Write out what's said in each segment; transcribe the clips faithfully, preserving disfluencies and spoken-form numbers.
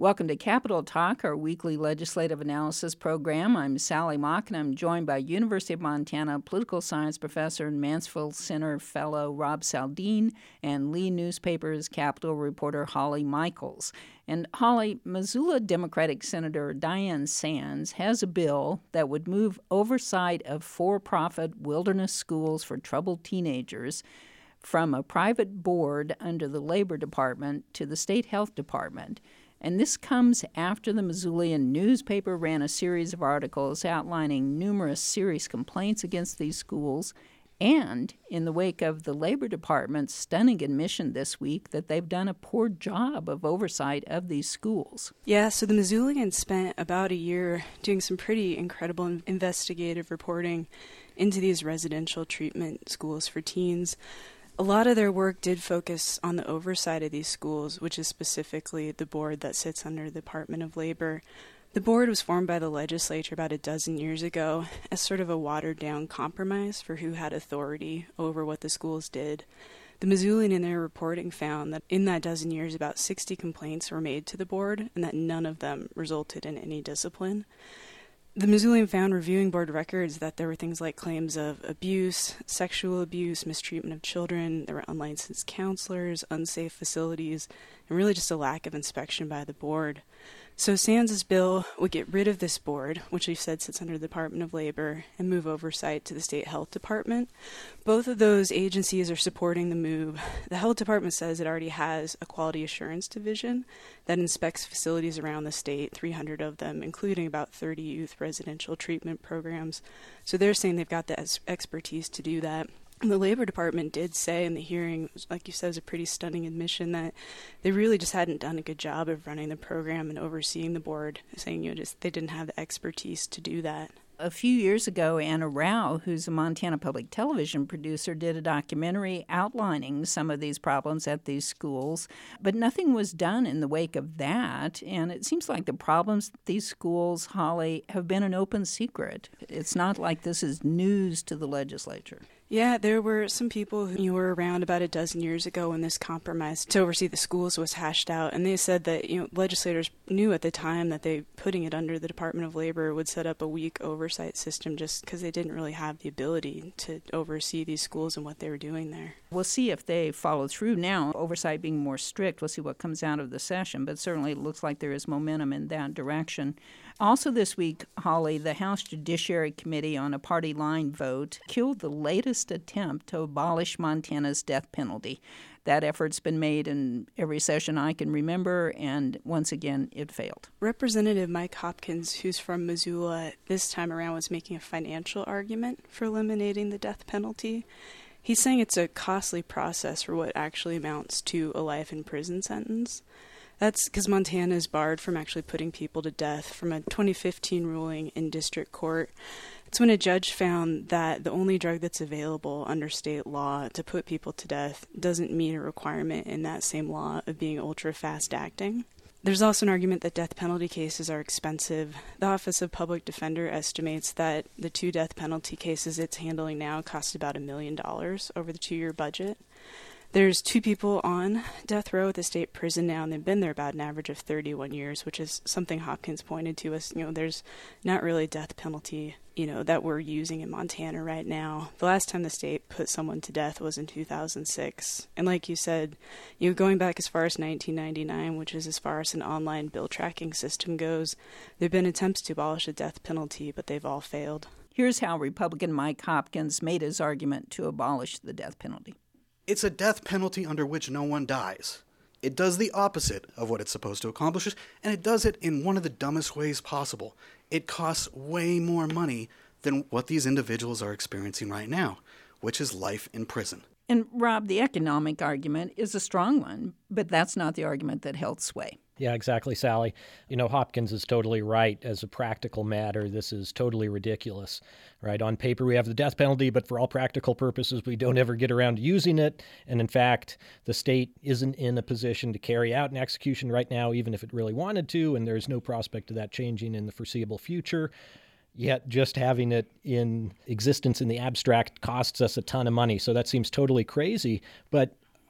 Welcome to Capitol Talk, our weekly legislative analysis program. I'm Sally Mock, and I'm joined by University of Montana political science professor and Mansfield Center fellow Rob Saldin and Lee Newspaper's Capitol reporter Holly Michaels. And Holly, Missoula Democratic Senator Diane Sands has a bill that would move oversight of for-profit wilderness schools for troubled teenagers from a private board under the Labor Department to the State Health Department. And this comes after the Missoulian newspaper ran a series of articles outlining numerous serious complaints against these schools, and in the wake of the Labor Department's stunning admission this week that they've done a poor job of oversight of these schools. Yeah, so the Missoulians spent about a year doing some pretty incredible investigative reporting into these residential treatment schools for teens. A lot of their work did focus on the oversight of these schools, which is specifically the board that sits under the Department of Labor. The board was formed by the legislature about a dozen years ago as sort of a watered-down compromise for who had authority over what the schools did. The Missoulian in their reporting found that in that dozen years, about sixty complaints were made to the board, and that none of them resulted in any discipline. The Missoulian found reviewing board records that there were things like claims of abuse, sexual abuse, mistreatment of children, there were unlicensed counselors, unsafe facilities, and really just a lack of inspection by the board. So Sands' bill would get rid of this board, which we've said sits under the Department of Labor, and move oversight to the State Health Department. Both of those agencies are supporting the move. The Health Department says it already has a quality assurance division that inspects facilities around the state, three hundred of them, including about thirty youth residential treatment programs. So they're saying they've got the expertise to do that. The Labor Department did say in the hearing, like you said, it was a pretty stunning admission that they really just hadn't done a good job of running the program and overseeing the board, saying you know just they didn't have the expertise to do that. A few years ago, Anna Rao, who's a Montana Public Television producer, did a documentary outlining some of these problems at these schools, but nothing was done in the wake of that, and it seems like the problems at these schools, Holly, have been an open secret. It's not like this is news to the legislature. Yeah, there were some people who were around about a dozen years ago when this compromise to oversee the schools was hashed out, and they said that you know legislators knew at the time that they putting it under the Department of Labor would set up a weak oversight system just because they didn't really have the ability to oversee these schools and what they were doing there. We'll see if they follow through now, oversight being more strict. We'll see what comes out of the session, but certainly it looks like there is momentum in that direction. Also this week, Holly, the House Judiciary Committee on a party line vote killed the latest attempt to abolish Montana's death penalty. That effort's been made in every session I can remember, and once again, it failed. Representative Mike Hopkins, who's from Missoula, this time around was making a financial argument for eliminating the death penalty. He's saying it's a costly process for what actually amounts to a life in prison sentence. That's because Montana is barred from actually putting people to death from a twenty fifteen ruling in district court. It's when a judge found that the only drug that's available under state law to put people to death doesn't meet a requirement in that same law of being ultra-fast acting. There's also an argument that death penalty cases are expensive. The Office of Public Defender estimates that the two death penalty cases it's handling now cost about a million dollars over the two-year budget. There's two people on death row at the state prison now, and they've been there about an average of thirty-one years, which is something Hopkins pointed to as, you know, there's not really death penalty, you know, that we're using in Montana right now. The last time the state put someone to death was in two thousand six. And like you said, you know, going back as far as nineteen ninety-nine, which is as far as an online bill tracking system goes, there have been attempts to abolish the death penalty, but they've all failed. Here's how Republican Mike Hopkins made his argument to abolish the death penalty. It's a death penalty under which no one dies. It does the opposite of what it's supposed to accomplish, and it does it in one of the dumbest ways possible. It costs way more money than what these individuals are experiencing right now, which is life in prison. And Rob, the economic argument is a strong one, but that's not the argument that held sway. Yeah, exactly, Sally. You know, Hopkins is totally right. As a practical matter, this is totally ridiculous, right? On paper, we have the death penalty, but for all practical purposes, we don't ever get around to using it. And in fact, the state isn't in a position to carry out an execution right now, even if it really wanted to, and there's no prospect of that changing in the foreseeable future. Yet just having it in existence in the abstract costs us a ton of money. So that seems totally crazy. But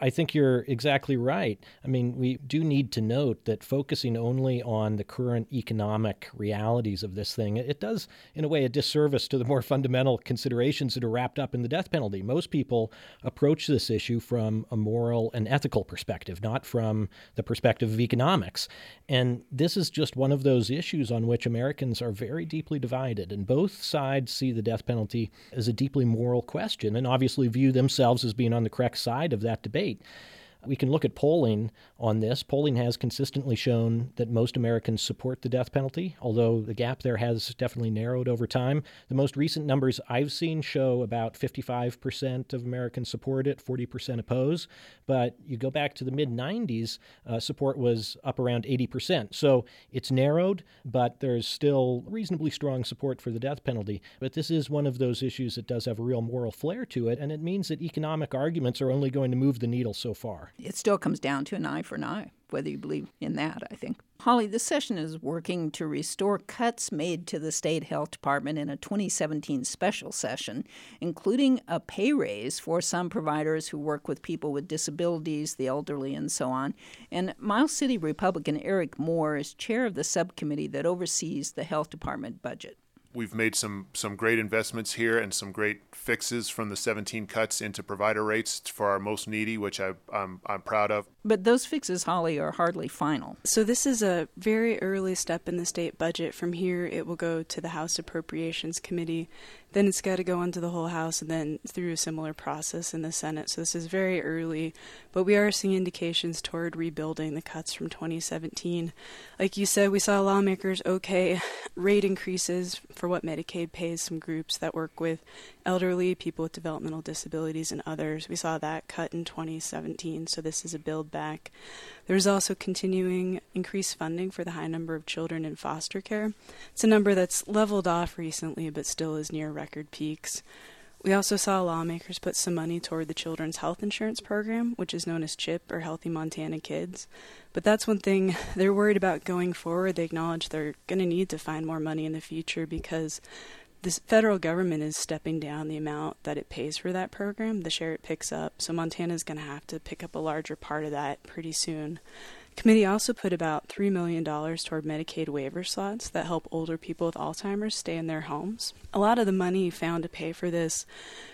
I think you're exactly right. I mean, we do need to note that focusing only on the current economic realities of this thing, it does, in a way, a disservice to the more fundamental considerations that are wrapped up in the death penalty. Most people approach this issue from a moral and ethical perspective, not from the perspective of economics. And this is just one of those issues on which Americans are very deeply divided. And both sides see the death penalty as a deeply moral question and obviously view themselves as being on the correct side of that debate. We can look at polling on this. Polling has consistently shown that most Americans support the death penalty, although the gap there has definitely narrowed over time. The most recent numbers I've seen show about fifty-five percent of Americans support it, forty percent oppose. But you go back to the mid nineties, uh, support was up around eighty percent. So it's narrowed, but there's still reasonably strong support for the death penalty. But this is one of those issues that does have a real moral flair to it, and it means that economic arguments are only going to move the needle so far. It still comes down to an eye for an eye, whether you believe in that, I think. Holly, this session is working to restore cuts made to the state health department in a twenty seventeen special session, including a pay raise for some providers who work with people with disabilities, the elderly, and so on. And Miles City Republican Eric Moore is chair of the subcommittee that oversees the health department budget. We've made some some great investments here and some great fixes from the seventeen cuts into provider rates for our most needy, which I, I'm I'm proud of. But those fixes, Holly, are hardly final. So this is a very early step in the state budget. From here, it will go to the House Appropriations Committee. Then it's got to go onto the whole House and then through a similar process in the Senate. So this is very early, but we are seeing indications toward rebuilding the cuts from twenty seventeen. Like you said, we saw lawmakers okay rate increases for what Medicaid pays some groups that work with elderly, people with developmental disabilities, and others. We saw that cut in twenty seventeen, so this is a build back. There's also continuing increased funding for the high number of children in foster care. It's a number that's leveled off recently, but still is near record peaks. We also saw lawmakers put some money toward the Children's Health Insurance Program, which is known as CHIP, or Healthy Montana Kids. But that's one thing they're worried about going forward. They acknowledge they're going to need to find more money in the future because the federal government is stepping down the amount that it pays for that program, the share it picks up. So Montana's going to have to pick up a larger part of that pretty soon. The committee also put about three million dollars toward Medicaid waiver slots that help older people with Alzheimer's stay in their homes. A lot of the money found to pay for this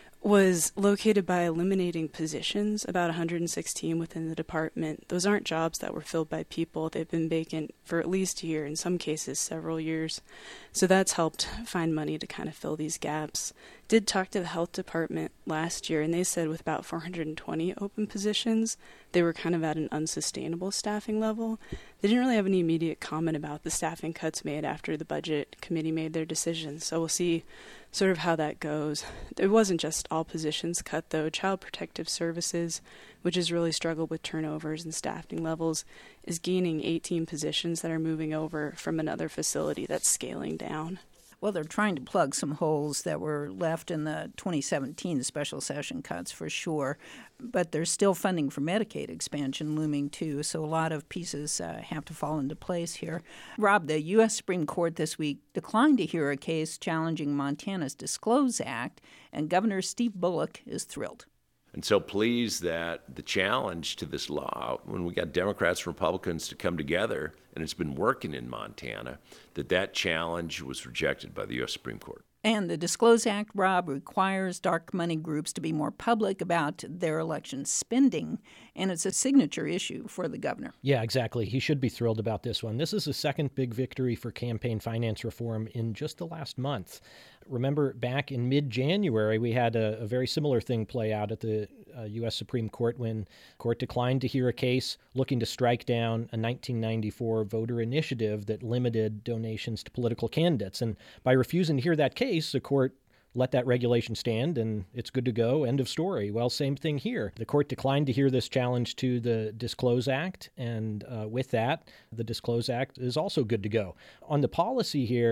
was located by eliminating positions, about one hundred sixteen within the department. Those aren't jobs that were filled by people. They've been vacant for at least a year, in some cases several years. So that's helped find money to kind of fill these gaps. Did talk to the health department last year, and they said with about four hundred twenty open positions, they were kind of at an unsustainable staffing level. They didn't really have any immediate comment about the staffing cuts made after the budget committee made their decisions, so we'll see sort of how that goes. It wasn't just all positions cut, though. Child Protective Services, which has really struggled with turnovers and staffing levels, is gaining eighteen positions that are moving over from another facility that's scaling down. Well, they're trying to plug some holes that were left in the twenty seventeen special session cuts for sure, but there's still funding for Medicaid expansion looming too, so a lot of pieces uh, have to fall into place here. Rob, the U S Supreme Court this week declined to hear a case challenging Montana's Disclose Act, and Governor Steve Bullock is thrilled. And so pleased that the challenge to this law, when we got Democrats and Republicans to come together, and it's been working in Montana, that that challenge was rejected by the U S Supreme Court. And the Disclose Act, Rob, requires dark money groups to be more public about their election spending, and it's a signature issue for the governor. Yeah, exactly. He should be thrilled about this one. This is the second big victory for campaign finance reform in just the last month. Remember, back in mid-January, we had a, a very similar thing play out at the uh, U S Supreme Court when the court declined to hear a case looking to strike down a nineteen ninety-four voter initiative that limited donations to political candidates. And by refusing to hear that case, the court let that regulation stand, and it's good to go. End of story. Well, same thing here. The court declined to hear this challenge to the Disclose Act, and uh, with that, the Disclose Act is also good to go. On the policy here,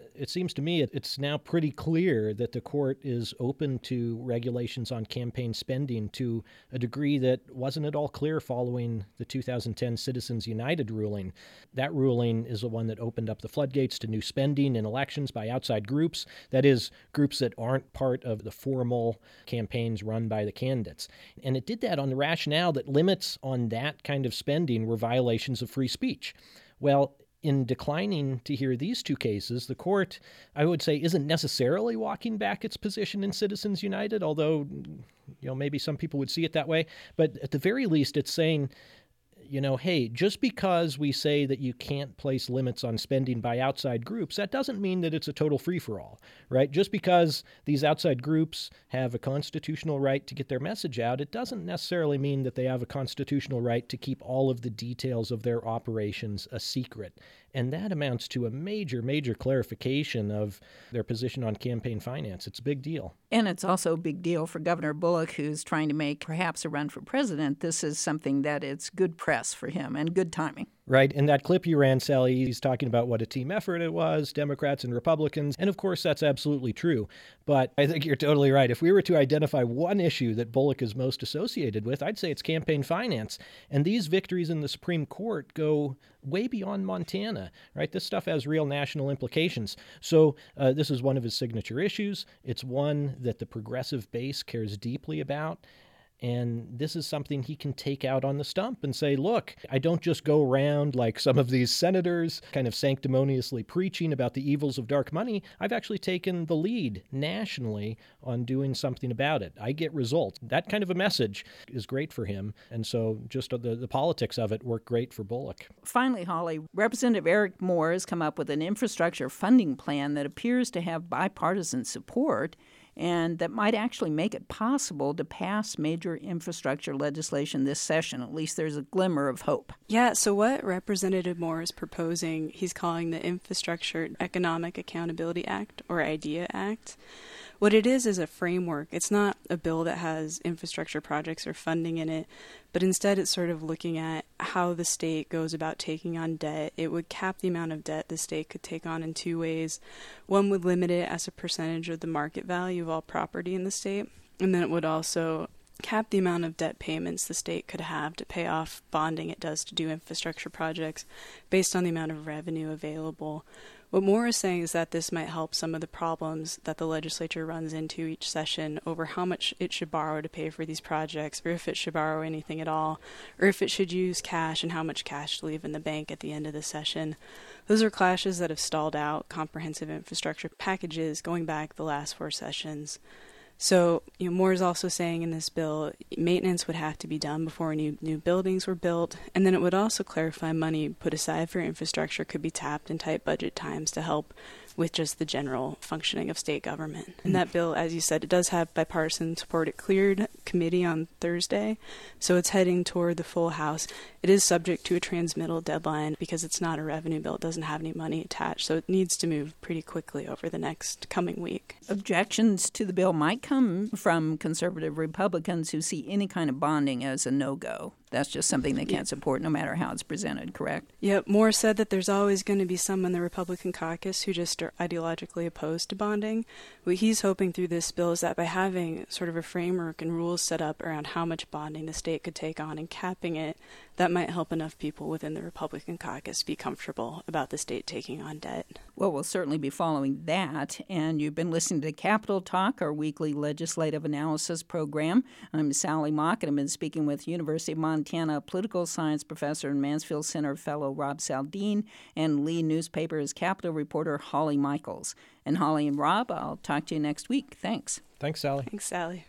it seems to me it's now pretty clear that the court is open to regulations on campaign spending to a degree that wasn't at all clear following the two thousand ten Citizens United ruling. That ruling is the one that opened up the floodgates to new spending in elections by outside groups, that is, groups that aren't part of the formal campaigns run by the candidates. And it did that on the rationale that limits on that kind of spending were violations of free speech. Well, in declining to hear these two cases, the court, I would say, isn't necessarily walking back its position in Citizens United, although, you know, maybe some people would see it that way. But at the very least, it's saying, you know, hey, just because we say that you can't place limits on spending by outside groups, that doesn't mean that it's a total free-for-all, right? Just because these outside groups have a constitutional right to get their message out, it doesn't necessarily mean that they have a constitutional right to keep all of the details of their operations a secret. And that amounts to a major, major clarification of their position on campaign finance. It's a big deal. And it's also a big deal for Governor Bullock, who's trying to make perhaps a run for president. This is something that it's good press for him and good timing. Right. In that clip you ran, Sally, he's talking about what a team effort it was, Democrats and Republicans. And of course, that's absolutely true. But I think you're totally right. If we were to identify one issue that Bullock is most associated with, I'd say it's campaign finance. And these victories in the Supreme Court go way beyond Montana, right? This stuff has real national implications. So uh, this is one of his signature issues. It's one that the progressive base cares deeply about. And this is something he can take out on the stump and say, look, I don't just go around like some of these senators kind of sanctimoniously preaching about the evils of dark money. I've actually taken the lead nationally on doing something about it. I get results. That kind of a message is great for him. And so just the, the politics of it work great for Bullock. Finally, Holly, Representative Eric Moore has come up with an infrastructure funding plan that appears to have bipartisan support, and that might actually make it possible to pass major infrastructure legislation this session. At least there's a glimmer of hope. Yeah, so what Representative Moore is proposing, he's calling the Infrastructure Economic Accountability Act, or IDEA Act. What it is is a framework. It's not a bill that has infrastructure projects or funding in it, but instead it's sort of looking at how the state goes about taking on debt. It would cap the amount of debt the state could take on in two ways. One would limit it as a percentage of the market value of all property in the state, and then it would also cap the amount of debt payments the state could have to pay off bonding it does to do infrastructure projects based on the amount of revenue available. What Moore is saying is that this might help some of the problems that the legislature runs into each session over how much it should borrow to pay for these projects, or if it should borrow anything at all, or if it should use cash and how much cash to leave in the bank at the end of the session. Those are clashes that have stalled out comprehensive infrastructure packages going back the last four sessions. So, you know, Moore is also saying in this bill, maintenance would have to be done before new new buildings were built, and then it would also clarify money put aside for infrastructure could be tapped in tight budget times to help with just the general functioning of state government. And that bill, as you said, it does have bipartisan support. It cleared committee on Thursday, so it's heading toward the full House. It is subject to a transmittal deadline because it's not a revenue bill. It doesn't have any money attached, so it needs to move pretty quickly over the next coming week. Objections to the bill might come from conservative Republicans who see any kind of bonding as a no-go. That's just something they can't support no matter how it's presented, correct? Yep. Moore said that there's always going to be some in the Republican caucus who just are ideologically opposed to bonding. What he's hoping through this bill is that by having sort of a framework and rules set up around how much bonding the state could take on and capping it, that might help enough people within the Republican caucus be comfortable about the state taking on debt. Well, we'll certainly be following that. And you've been listening to Capitol Talk, our weekly legislative analysis program. I'm Sally Mock, and I've been speaking with University of Montana political science professor and Mansfield Center fellow Rob Saldin and Lee Newspaper's Capitol reporter Holly Michaels. And Holly and Rob, I'll talk to you next week. Thanks. Thanks, Sally. Thanks, Sally.